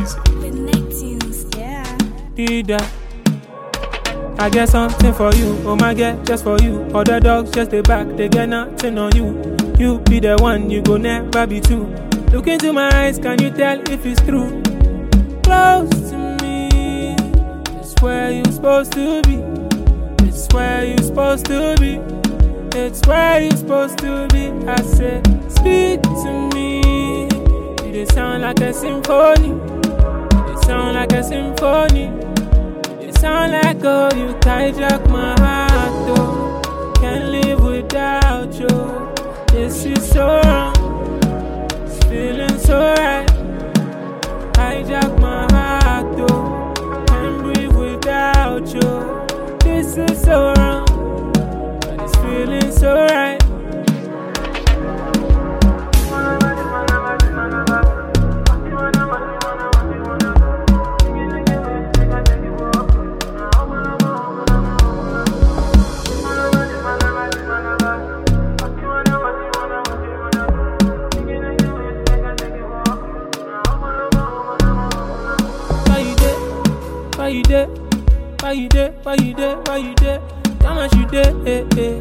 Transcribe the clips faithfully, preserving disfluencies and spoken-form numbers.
easy. Yeah. Did that. I get something for you, oh my God, just for you. Other dogs just they back, they get nothing on you. You be the one, you go never be two. Look into my eyes, can you tell if it's true? Close to me, it's where you supposed to be. It's where you supposed to be. It's where you supposed to be. I said, speak to me. You they sound like a symphony. They sound like a symphony. Sound like oh, you hijack my heart, oh. Can't live without you. This is so wrong. It's feeling so right. Hijack my heart, oh. Can't breathe without you. This is so wrong, but it's feeling so right. Why you there? Why you there? Why you there? Why you there? Come on, you there? Eh, eh.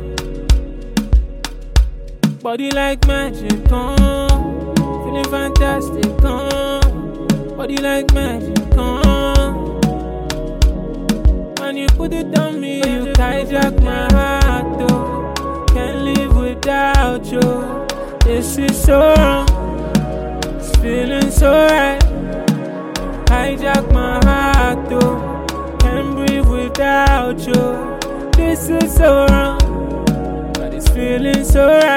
Body like magic, come. Feeling fantastic, come. Body like magic, come. When you put it on me, you hijack my heart, oh. Can't live without you. This is so wrong. It's feeling so right. Hijack my heart, oh. Can't breathe without you. This is so wrong, but it's feeling so right.